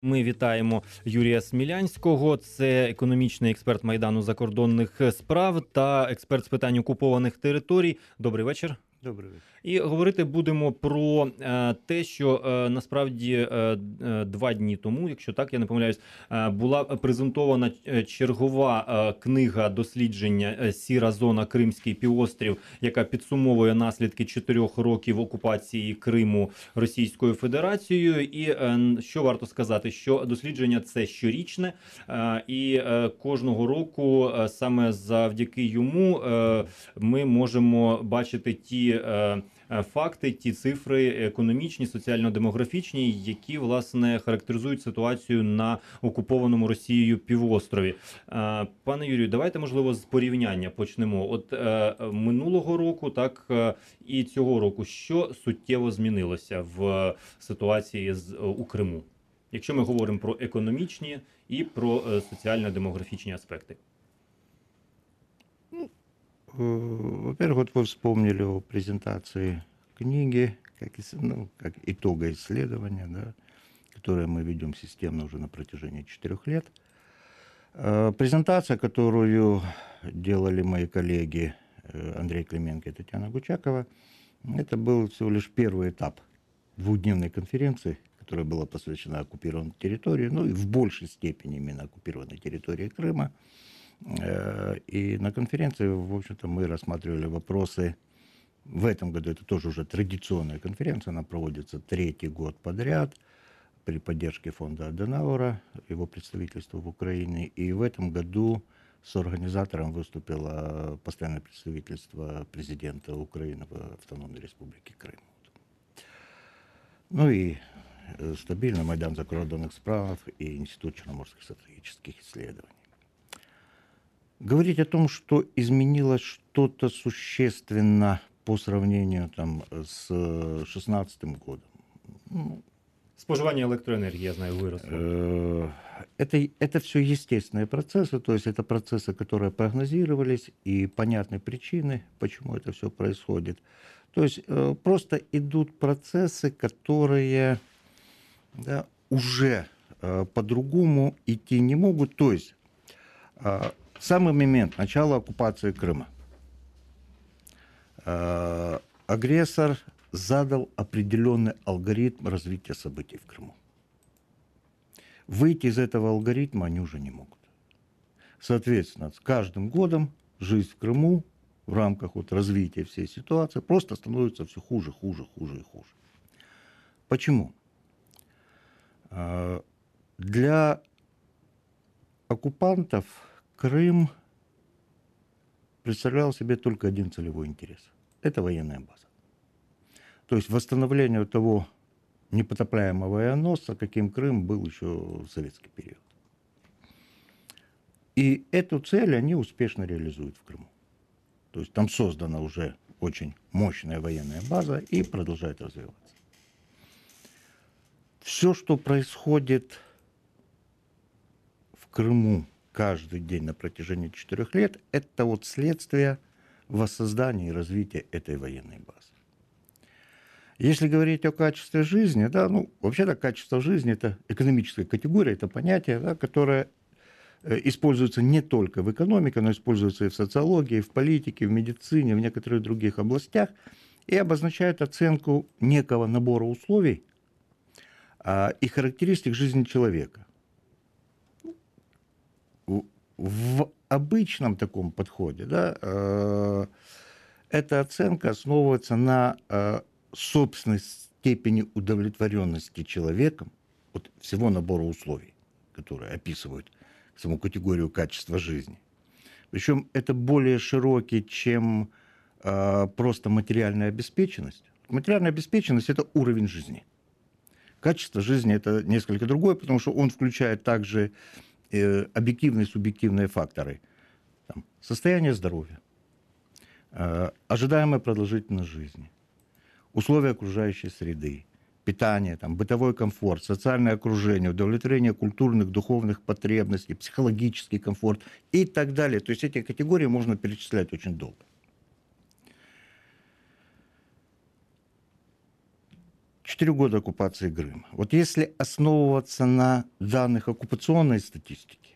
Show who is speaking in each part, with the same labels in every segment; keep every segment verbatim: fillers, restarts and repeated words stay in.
Speaker 1: Ми вітаємо Юрія Смілянського. Це економічний експерт Майдану закордонних справ та експерт з питань окупованих територій. Добрий вечір.
Speaker 2: Добрий вечір.
Speaker 1: І говорити будемо про е, те, що е, насправді е, е, два дні тому, якщо так я не помиляюсь, е, була презентована чергова е, книга дослідження е, «Сіра зона. Кримський півострів», яка підсумовує наслідки чотирьох років окупації Криму Російською Федерацією. І е, що варто сказати, що дослідження це щорічне, е, і е, кожного року е, саме завдяки йому е, ми можемо бачити ті е, факти, ті цифри економічні, соціально-демографічні, які, власне, характеризують ситуацію на окупованому Росією півострові. Пане Юрію, давайте, можливо, з порівняння почнемо. От е, минулого року, так, е, і цього року, що суттєво змінилося в ситуації з, у Криму? Якщо ми говоримо про економічні і про е, соціально-демографічні аспекти.
Speaker 2: Во-первых, вот вы вспомнили о презентации книги, как, ну, как итога исследования, да, которое мы ведем системно уже на протяжении четырех лет. Презентация, которую делали мои коллеги Андрей Клименко и Татьяна Гучакова, это был всего лишь первый этап двухдневной конференции, которая была посвящена оккупированной территории, ну и в большей степени именно оккупированной территории Крыма. И на конференции, в общем-то, мы рассматривали вопросы. В этом году это тоже уже традиционная конференция, она проводится третий год подряд при поддержке фонда Аденауэра, его представительства в Украине. И в этом году с организатором выступило постоянное представительство президента Украины в Автономной Республике Крым. Ну и стабильно Майдан закордонных справ и Институт черноморских стратегических исследований. Говорить о том, что изменилось что-то существенно по сравнению там, с две тысячи шестнадцатым годом. Ну,
Speaker 1: споживание электроэнергии, я знаю, выросло.
Speaker 2: Это, это все естественные процессы, то есть это процессы, которые прогнозировались, и понятны причины, почему это все происходит. То есть просто идут процессы, которые да, уже по-другому идти не могут. То есть в самый момент начала оккупации Крыма э, агрессор задал определенный алгоритм развития событий в Крыму. Выйти из этого алгоритма они уже не могут. Соответственно, с каждым годом жизнь в Крыму в рамках вот развития всей ситуации просто становится все хуже, хуже, хуже и хуже. Почему? Э, для оккупантов Крым представлял себе только один целевой интерес. Это военная база. То есть восстановление того непотопляемого авианосца, каким Крым был еще в советский период. И эту цель они успешно реализуют в Крыму. То есть там создана уже очень мощная военная база и продолжает развиваться. Все, что происходит в Крыму каждый день на протяжении четырех лет, это вот следствие воссоздания и развития этой военной базы. Если говорить о качестве жизни, да, ну, вообще-то качество жизни – это экономическая категория, это понятие, да, которое используется не только в экономике, но используется и в социологии, и в политике, в медицине, в некоторых других областях, и обозначает оценку некого набора условий а, и характеристик жизни человека. В обычном таком подходе да, э, эта оценка основывается на э, собственной степени удовлетворенности человеком от всего набора условий, которые описывают саму категорию качества жизни. Причем это более широкий, чем э, просто материальная обеспеченность. Материальная обеспеченность – это уровень жизни. Качество жизни – это несколько другое, потому что он включает также объективные и субъективные факторы. Там, состояние здоровья, э, ожидаемая продолжительность жизни, условия окружающей среды, питание, там, бытовой комфорт, социальное окружение, удовлетворение культурных, духовных потребностей, психологический комфорт и так далее. То есть эти категории можно перечислять очень долго. Четыре года оккупации Крыма. Вот если основываться на данных оккупационной статистики,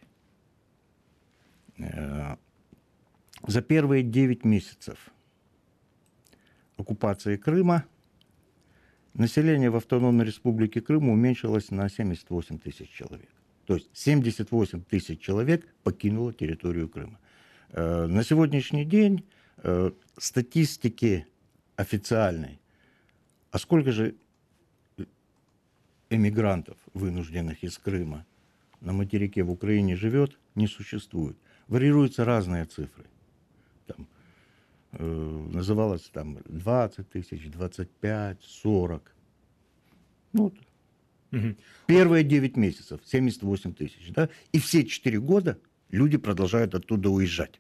Speaker 2: э, за первые девять месяцев оккупации Крыма население в Автономной Республике Крым уменьшилось на семьдесят восемь тысяч человек. То есть семьдесят восемь тысяч человек покинуло территорию Крыма. Э, на сегодняшний день э, статистики официальной, а сколько же эмигрантов, вынужденных из Крыма, на материке в Украине живет, не существует. Варьируются разные цифры. Там, э, называлось там двадцать тысяч, двадцать пять, сорок. Ну, вот.
Speaker 1: Мгм.
Speaker 2: Первые девять месяцев семьдесят восемь тысяч. Да? И все четыре года люди продолжают оттуда уезжать.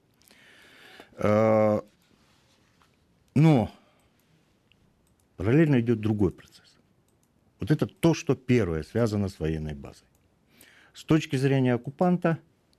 Speaker 2: Э, но параллельно идет другой процесс. Вот это то, что первое связано с военной базой. С точки зрения оккупанта,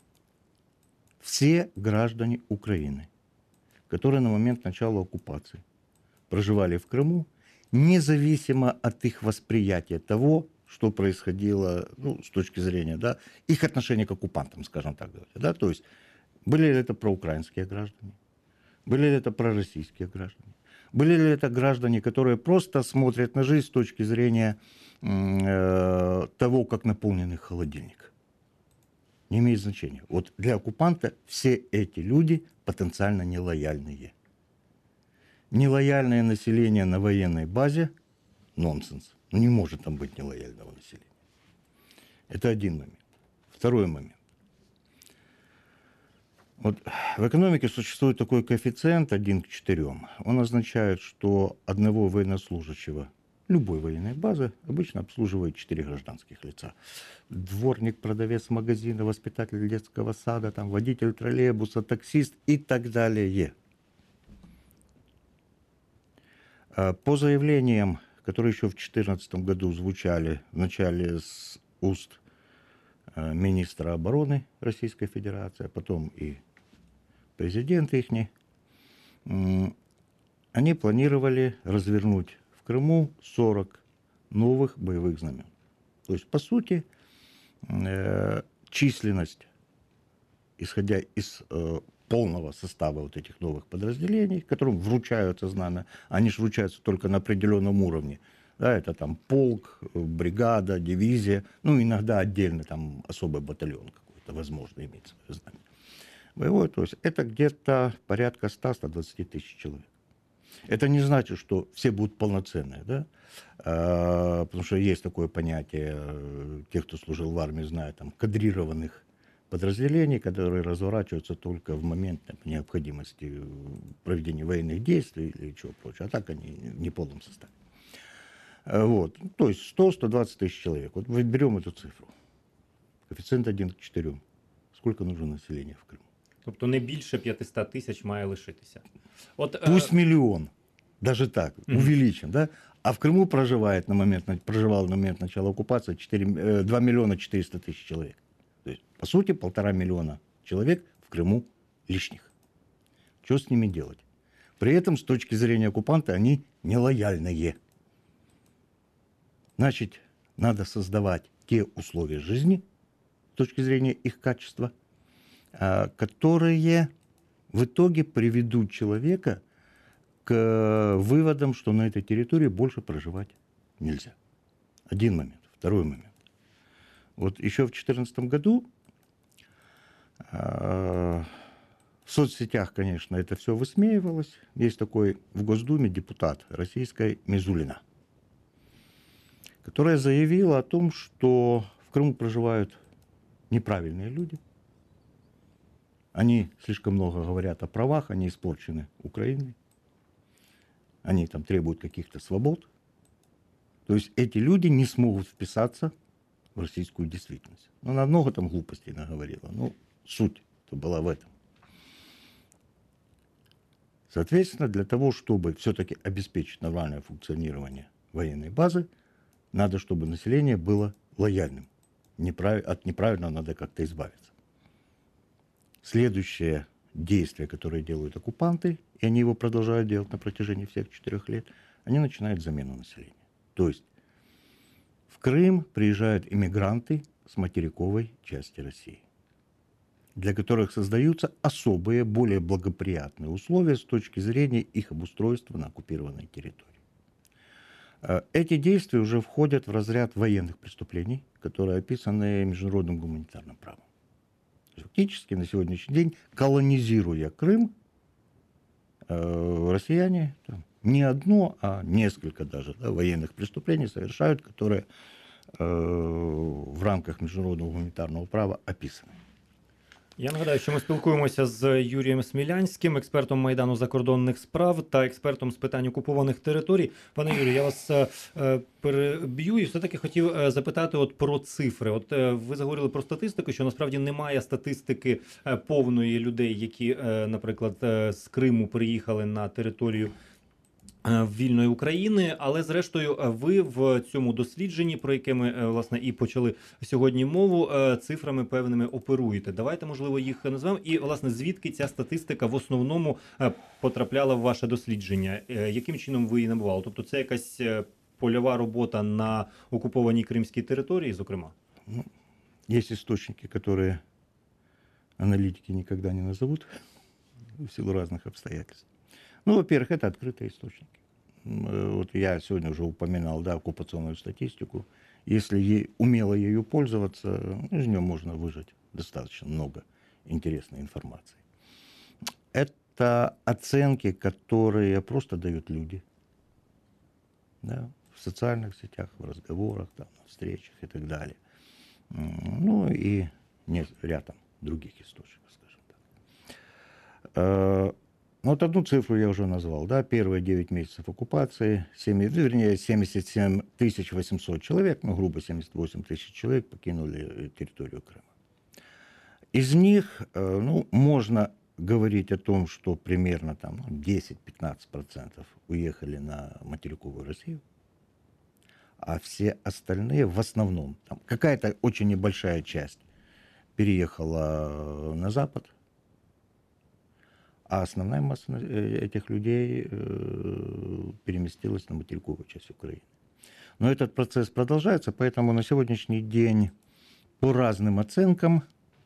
Speaker 2: все граждане Украины, которые на момент начала оккупации проживали в Крыму, независимо от их восприятия того, что происходило, ну, с точки зрения, да, их отношения к оккупантам, скажем так говоря, да, то есть были ли это проукраинские граждане, были ли это пророссийские граждане, были ли это граждане, которые просто смотрят на жизнь с точки зрения э, того, как наполнен их холодильник. Не имеет значения. Вот для оккупанта все эти люди потенциально нелояльные. Нелояльное население на военной базе – нонсенс. Ну, не может там быть нелояльного населения. Это один момент. Второй момент. Вот в экономике существует такой коэффициент один к четырем. Он означает, что одного военнослужащего любой военной базы обычно обслуживает четыре гражданских лица. Дворник, продавец магазина, воспитатель детского сада, там, водитель троллейбуса, таксист и так далее. По заявлениям, которые еще в две тысячи четырнадцатом году звучали вначале с уст министра обороны Российской Федерации, а потом и президент их, они планировали развернуть в Крыму сорок новых боевых знамен. То есть, по сути, численность, исходя из полного состава вот этих новых подразделений, которым вручаются знамя, они же вручаются только на определенном уровне. Да, это там полк, бригада, дивизия, ну, иногда отдельно там особый батальон какой-то, возможно, иметь свое знамя. Боевое, то есть это где-то порядка ста — ста двадцати тысяч человек. Это не значит, что все будут полноценные, да? А, потому что есть такое понятие, те, кто служил в армии, знают, там, кадрированных подразделений, которые разворачиваются только в момент там, необходимости проведения военных действий или чего прочего, а так они не в полном составе. Вот. То есть сто — сто двадцать тысяч человек. Вот мы берем эту цифру. Коэффициент один к четырем. Сколько нужно населения в Крыму?
Speaker 1: Тобто не більше п'ятсот тисяч має лишитися. От,
Speaker 2: Пусть
Speaker 1: е...
Speaker 2: миллион, даже так,
Speaker 1: Мгм.
Speaker 2: увеличим, да? А в Крыму проживает на момент, проживал на момент начала оккупации четыре, два миллиона четыреста тысяч человек. То есть, по сути, полтора миллиона человек в Крыму лишних. Что с ними делать? При этом, с точки зрения оккупанта, они нелояльные. Значит, надо создавать те условия жизни, с точки зрения их качества, которые в итоге приведут человека к выводам, что на этой территории больше проживать нельзя. Один момент. Второй момент. Вот еще в две тысячи четырнадцатом году в соцсетях, конечно, это все высмеивалось. Есть такой в Госдуме депутат российской Мизулина, которая заявила о том, что в Крыму проживают неправильные люди. Они слишком много говорят о правах, они испорчены Украиной. Они там требуют каких-то свобод. То есть эти люди не смогут вписаться в российскую действительность. Ну, она много там глупостей наговорила. Ну, суть-то была в этом. Соответственно, для того, чтобы все-таки обеспечить нормальное функционирование военной базы, надо, чтобы население было лояльным. Неправ... От неправильного надо как-то избавиться. Следующее действие, которое делают оккупанты, и они его продолжают делать на протяжении всех четырех лет, они начинают замену населения. То есть в Крым приезжают иммигранты с материковой части России, для которых создаются особые, более благоприятные условия с точки зрения их обустройства на оккупированной территории. Эти действия уже входят в разряд военных преступлений, которые описаны международным гуманитарным правом. Фактически на сегодняшний день, колонизируя Крым, россияне там, не одно, а несколько даже да, военных преступлений совершают, которые э, в рамках міжнародного гуманітарного права описані.
Speaker 1: Я нагадаю, що ми спілкуємося з Юрієм Смілянським, експертом Майдану закордонних справ та експертом з питань окупованих територій. Пане Юрію, я вас е, переб'ю і все-таки хотів е, запитати от про цифри. От е, ви заговорили про статистику, що насправді немає статистики е, повної людей, які, е, наприклад, е, з Криму приїхали на територію вільної України, але зрештою ви в цьому дослідженні, про яке ми, власне, і почали сьогодні мову, цифрами певними оперуєте. Давайте, можливо, їх назвемо. І, власне, звідки ця статистика в основному потрапляла в ваше дослідження? Яким чином ви її набували? Тобто це якась польова робота на окупованій кримській території, зокрема?
Speaker 2: Ну, есть источники, которые аналитики никогда не назовут в силу разных обстоятельств. Ну, во-первых, это открытые источники. Вот я сегодня уже упоминал, да, оккупационную статистику. Если ей, умело ею пользоваться, из нее можно выжать достаточно много интересной информации. Это оценки, которые просто дают люди. Да, в социальных сетях, в разговорах, там, на встречах и так далее. Ну и не, ряд там других источников, скажем так. Ну, вот одну цифру я уже назвал, да, первые девять месяцев оккупации, семь, вернее, семьдесят семь тысяч восемьсот человек, ну, грубо семьдесят восемь тысяч человек покинули территорию Крыма. Из них, ну, можно говорить о том, что примерно там десять-пятнадцать процентов уехали на материковую Россию, а все остальные в основном, там, какая-то очень небольшая часть переехала на Запад, а основная масса этих людей переместилась на материковую часть Украины. Но этот процесс продолжается, поэтому на сегодняшний день по разным оценкам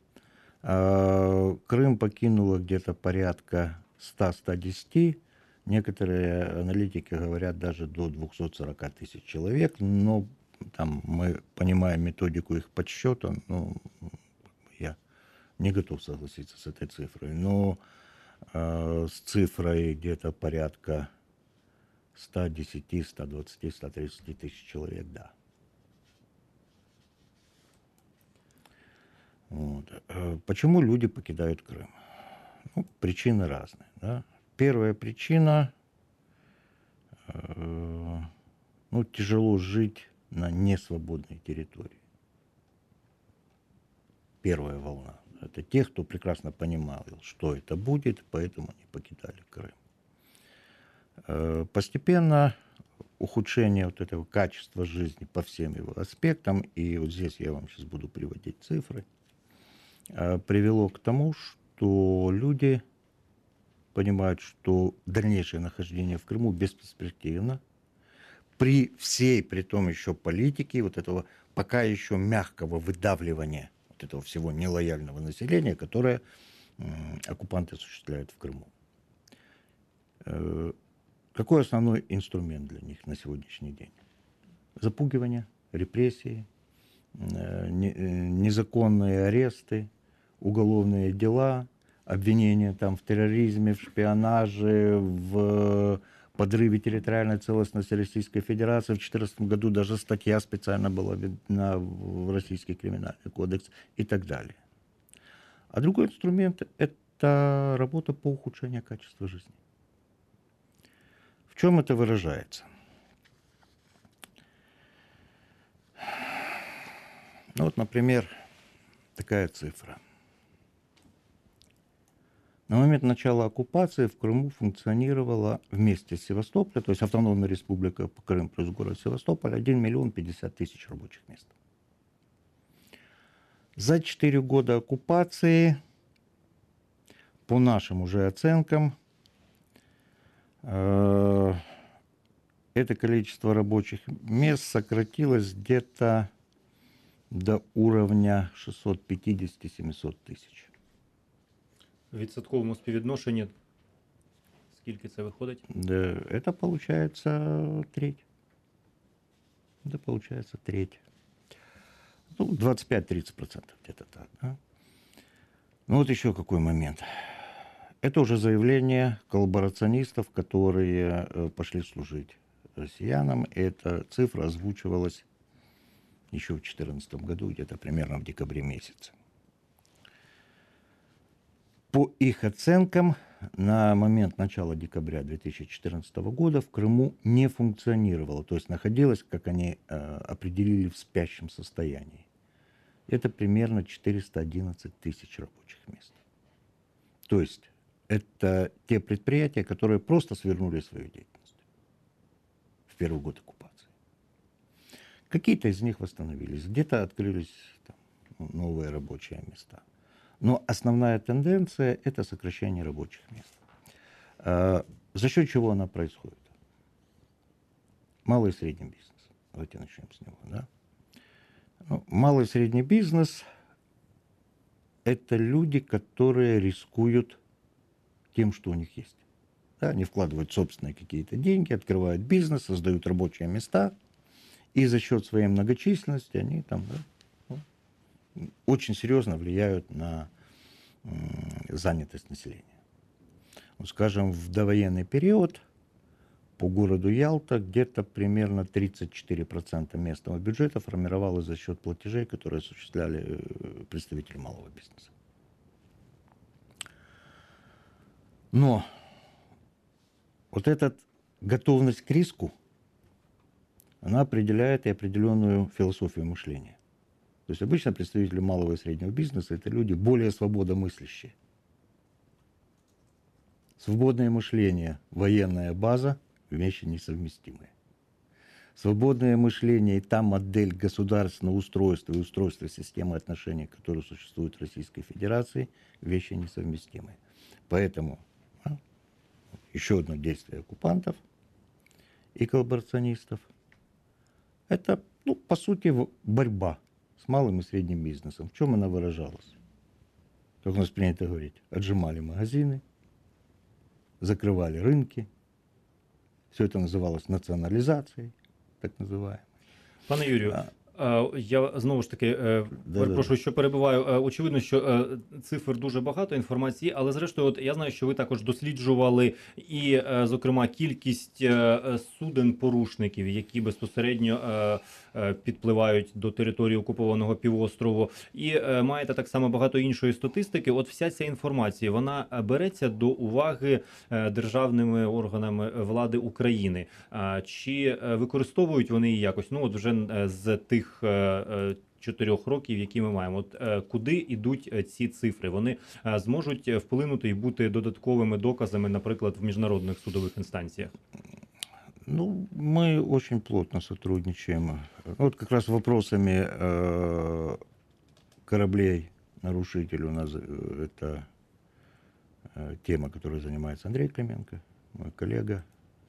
Speaker 2: Крым покинуло где-то порядка ста-ста десяти. Некоторые аналитики говорят даже до двухсот сорока тысяч человек, но там мы понимаем методику их подсчета, ну, я не готов согласиться с этой цифрой, но э, с цифрой где-то порядка ста десяти, ста двадцати, ста тридцати тысяч человек, да. Вот. Почему люди покидают Крым? Ну, причины разные. Да? Первая причина, э, ну, тяжело жить на несвободной территории. Первая волна. Это те, кто прекрасно понимал, что это будет, поэтому они покидали Крым. Э, постепенно ухудшение вот этого качества жизни по всем его аспектам, и вот здесь я вам сейчас буду приводить цифры, э, привело к тому, что люди понимают, что дальнейшее нахождение в Крыму бесперспективно, при всей, при том еще политике, вот этого пока еще мягкого выдавливания вот этого всего нелояльного населения, которое э, оккупанты осуществляют в Крыму. Э, какой основной инструмент для них на сегодняшний день? Запугивание, репрессии, э, не, э, незаконные аресты, уголовные дела, обвинения там в терроризме, в шпионаже, в подрыве территориальной целостности Российской Федерации. В две тысячи четырнадцатом году даже статья специально была введена в Российский криминальный кодекс и так далее. А другой инструмент – это работа по ухудшению качества жизни. В чем это выражается? Ну вот, например, такая цифра. На момент начала оккупации в Крыму функционировала вместе с Севастополем, то есть Автономная Республика Крым плюс город Севастополь, один миллион пятьдесят тысяч рабочих мест. За четыре года оккупации, по нашим уже оценкам, это количество рабочих мест сократилось где-то до уровня шестьсот пятьдесят - семьсот тысяч.
Speaker 1: В відсотковому співвідношенні скільки це виходить?
Speaker 2: Да, это получается треть. Это получается треть. Ну, двадцать пять - тридцать процентов где-то так. Да? Ну вот еще какой момент. Это уже заявление коллаборационистов, которые э, пошли служить россиянам. Эта цифра озвучивалась еще в две тысячи четырнадцатом году, где-то примерно в декабре месяце. По их оценкам, на момент начала декабря две тысячи четырнадцатого года в Крыму не функционировало, то есть находилось, как они э, определили, в спящем состоянии. Это примерно четыреста одиннадцать тысяч рабочих мест. То есть это те предприятия, которые просто свернули свою деятельность в первый год оккупации. Какие-то из них восстановились, где-то открылись там новые рабочие места. Но основная тенденция – это сокращение рабочих мест. А за счет чего она происходит? Малый и средний бизнес. Давайте начнем с него. Да? Ну, малый и средний бизнес – это люди, которые рискуют тем, что у них есть. Да? Они вкладывают собственные какие-то деньги, открывают бизнес, создают рабочие места, и за счет своей многочисленности они там, да, очень серьезно влияют на э, занятость населения. Вот, скажем, в довоенный период по городу Ялта где-то примерно тридцать четыре процента местного бюджета формировалось за счет платежей, которые осуществляли э, представители малого бизнеса. Но вот эта готовность к риску, она определяет и определенную философию мышления. То есть обычно представители малого и среднего бизнеса – это люди более свободомыслящие. Свободное мышление, военная база – вещи несовместимые. Свободное мышление и та модель государственного устройства и устройства системы отношений, которые существуют в Российской Федерации – вещи несовместимые. Поэтому а, еще одно действие оккупантов и коллаборационистов – это, ну, по сути, борьба с малым и средним бизнесом. В чем она выражалась? Как у нас принято говорить, отжимали магазины, закрывали рынки. Все это называлось национализацией, так называемой.
Speaker 1: Пане Юрію,
Speaker 2: А,
Speaker 1: е, я знову ж таки е,
Speaker 2: Да-да.
Speaker 1: перепрошую, що перебиваю. Е, Очевидно, що е, цифр дуже багато, інформації, але зрештою, от я знаю, що ви також досліджували і, е, зокрема, кількість е, суден-порушників, які безпосередньо е, е, підпливають до території окупованого півострову, і е, маєте так само багато іншої статистики. От вся ця інформація, вона береться до уваги е, державними органами влади України. А чи е, використовують вони її якось? Ну, от вже е, з тих е, е, чотирьох років, які ми маємо. От е, куди йдуть е, ці цифри? Вони е, зможуть вплинути і бути додатковими доказами, наприклад, в міжнародних судових інстанціях?
Speaker 2: Ну, мы очень плотно сотрудничаем. Вот как раз вопросами э, кораблей нарушителей у нас э, это э, тема, которой занимается Андрей Клименко, мой коллега.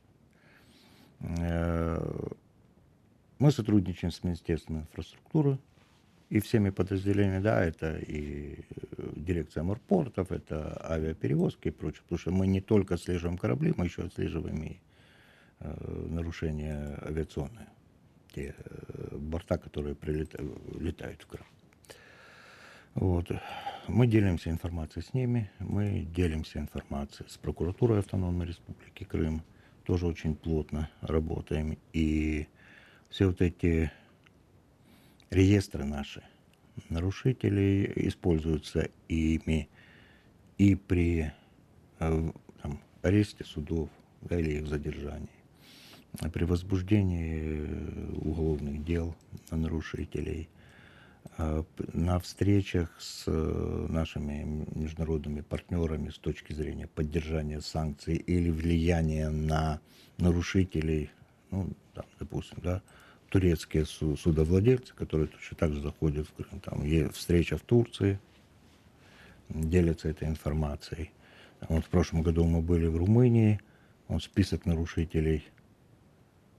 Speaker 2: Э, мы сотрудничаем с Министерством инфраструктуры и всеми подразделениями, да, это и э, дирекция морпортов, это авиаперевозки и прочее, потому что мы не только отслеживаем корабли, мы еще отслеживаем и нарушения авиационные, те борта, которые прилетают, летают в Крым. Вот. Мы делимся информацией с ними, мы делимся информацией с прокуратурой Автономной Республики Крым, тоже очень плотно работаем. И все вот эти реестры наши нарушителей используются ими и при там, аресте судов, да, или их задержании, при возбуждении уголовных дел на нарушителей, на встречах с нашими международными партнерами с точки зрения поддержания санкций или влияния на нарушителей, ну, там, допустим, да, турецкие судовладельцы, которые точно так же заходят в Крым, там есть встреча в Турции, делятся этой информацией. Вот в прошлом году мы были в Румынии, вот список нарушителей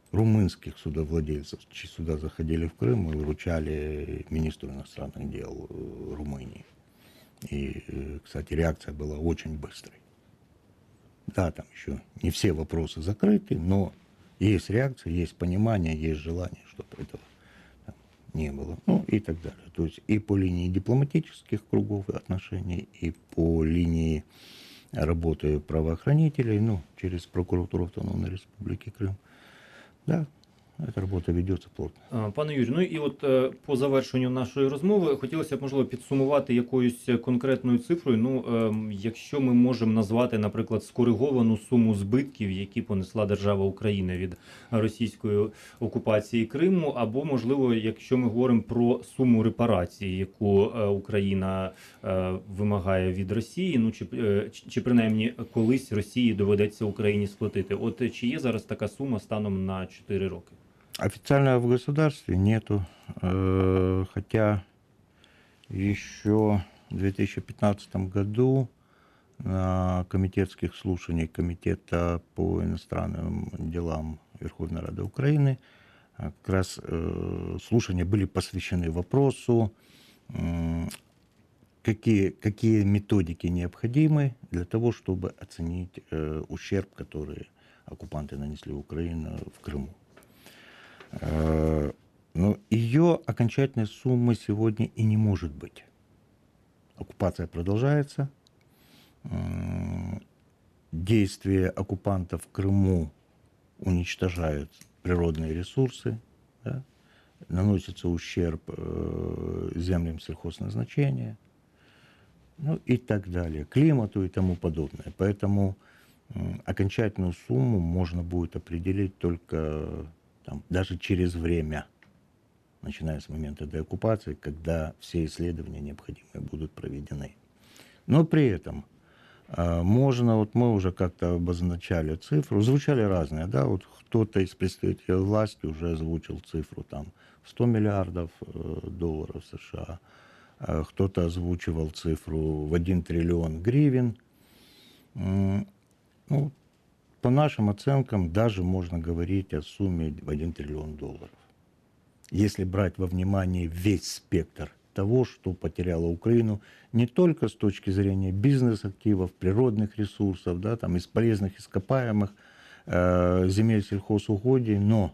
Speaker 2: румынских судовладельцев сюда заходили в Крым и вручали министру иностранных дел э, Румынии. И, э, кстати, реакция была очень быстрой. Да, там еще не все вопросы закрыты, но есть реакция, есть понимание, есть желание, чтобы этого там не было. Ну и так далее. То есть и по линии дипломатических кругов отношений, и по линии работы правоохранителей, ну, через прокуратуру Автономной Республики Крым. Да, эта робота ведеться плотно.
Speaker 1: А, Пане Юрію, ну і от е, по завершенню нашої розмови хотілося б, можливо, підсумувати якоюсь конкретною цифрою. Ну, ем, якщо ми можемо назвати, наприклад, скориговану суму збитків, які понесла держава Україна від російської окупації Криму, або, можливо, якщо ми говоримо про суму репарації, яку е, Україна е, вимагає від Росії, ну чи, е, чи чи принаймні колись Росії доведеться Україні сплатити. От е, чи є зараз така сума станом на чотири роки?
Speaker 2: Официально в государстве нету, э, хотя еще в две тысячи пятнадцатом году на комитетских слушаниях Комитета по иностранным делам Верховной Рады Украины а, как раз э, слушания были посвящены вопросу, э, какие, какие методики необходимы для того, чтобы оценить э, ущерб, который оккупанты нанесли Украине в Крыму. Но ее окончательной суммы сегодня и не может быть. Оккупация продолжается. Действия оккупантов в Крыму уничтожают природные ресурсы, да? Наносится ущерб землям сельхозназначения, ну и так далее, климату и тому подобное. Поэтому окончательную сумму можно будет определить только там, даже через время, начиная с момента деоккупации, когда все исследования необходимые будут проведены. Но при этом э, можно, вот мы уже как-то обозначали цифру, звучали разные, да, вот кто-то из представителей власти уже озвучил цифру там в сто миллиардов э, долларов США, э, кто-то озвучивал цифру в один триллион гривен. Э, ну, по нашим оценкам, даже можно говорить о сумме в один триллион долларов. Если брать во внимание весь спектр того, что потеряла Украину, не только с точки зрения бизнес-активов, природных ресурсов, да, там, из полезных ископаемых, э, земель сельхозугодий, но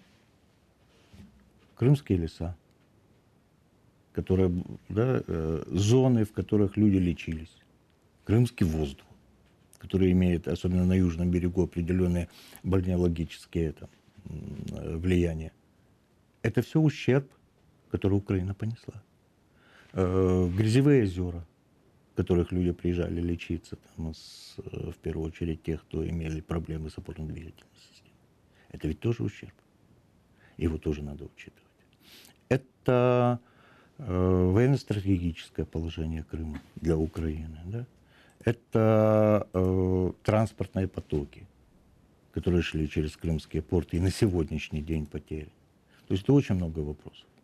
Speaker 2: крымские леса, которые, да, э, зоны, в которых люди лечились, крымский воздух, который имеет, особенно на южном берегу, определенные бальнеологические там, влияния. Это все ущерб, который Украина понесла. Э, грязевые озера, в которых люди приезжали лечиться, там, с, в первую очередь тех, кто имели проблемы с опорно-двигательной системой. Это ведь тоже ущерб. Его тоже надо учитывать. Это э, военно-стратегическое положение Крыма для Украины, да? Это э, транспортные потоки, которые шли через крымские порты и на сегодняшний день потеряны. То есть это очень много вопросов.